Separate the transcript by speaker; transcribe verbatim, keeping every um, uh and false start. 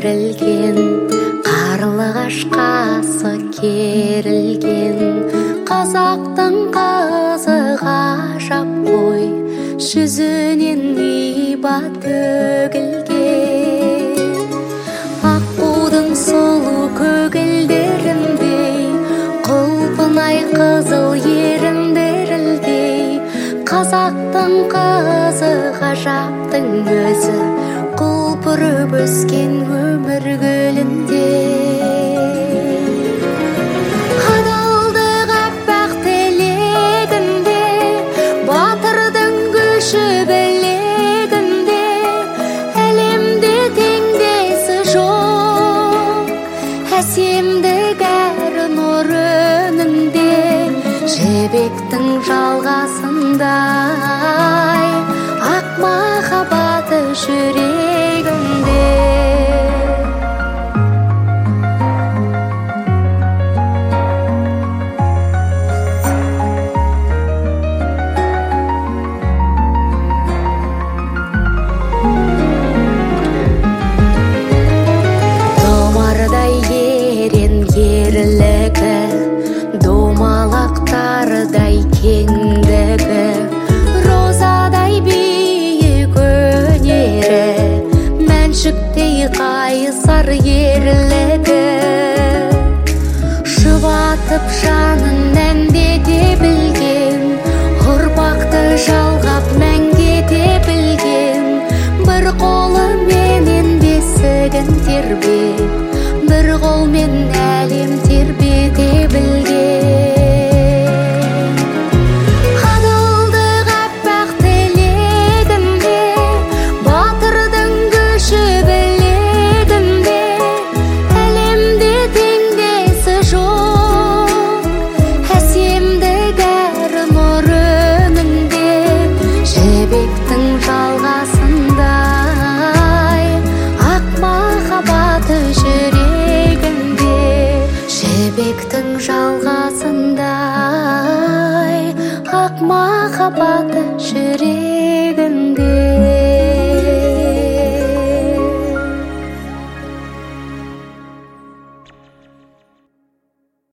Speaker 1: берілген, қарлығашқасы керілген. Қазақтың қызы ғажап қой, жүзінен иба төгілген. Аққудың сұлу көгілдеріндей, құлпынай қызыл еріндеріндей. Қазақтың қызы ғажаптың өзі, құлпырып өскен өмір гүлінде. Адалдық аппақ тілегінде, батырдың күші білегінде. Әлемде теңдесі жоқ, әсемдік әр нұр өнінде. Жібектің жалғасындай, ақ махаббаты жүрегімде. Томардай ерен ерлігі, домалақтардай кеңдігі. Розадай биік өнері, мәншіктей қайсар ерлігі. Жұбатып жанын әндете білген, ұрпақты жалғап мәңгете білген. Бір қолыменен бесігін тербеп, бір қолмен әлем тербете білген. Адалдық аппақ тілегінде, батырдың күші білегінде. Әлемде теңдесі жоқ, әсемдік әр нұр өнінде. Жібектің жалғасындай, ақ махаббаты жүрегімде. Жібектің жалғасындай, ақ махаббаты жүрегімде.